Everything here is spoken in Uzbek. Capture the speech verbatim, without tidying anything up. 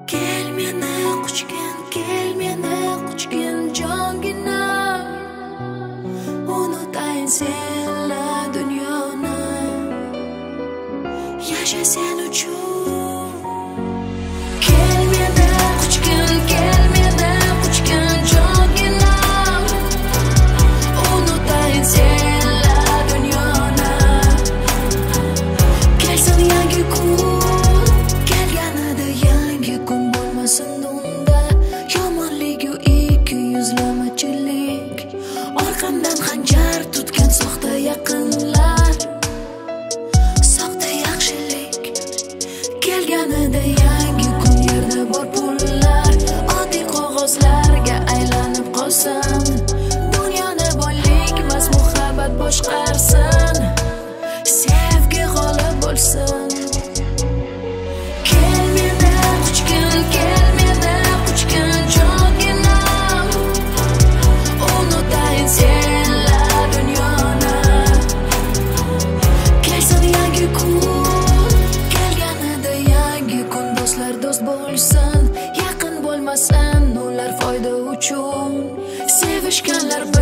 Kel meni quchgin, kel meni quchgin jongina. Unutayin senla dunyoni. Yasha sen uchun. Kel meni quchgin, kel meni quchgin jongina. Unutayin senla dunyoni. Kelsin yangi kun, kelganida yangi kun bo'lmasin unda. Yomonligu ikki yuzlamachilik, orqamdan xanjar tutgan soxta yaqinlar, soxta yaxshilik. Kelganida yangi kun, yerda bor pullar oddiy qog'ozlarga aylanib qolsin. Dunyoni boylikmas, muhabbat boshqarsin, sevgi g'olib bo'lsin. Kel meni quchgin, kel meni quchgin jongina. Unutayin senla dunyoni. Kelsin yangi kun, kelganida yangi kun. Do'stlar do'st bo'lsin, yaqin bo'lmasin ular foyda uchun. Sevishganlar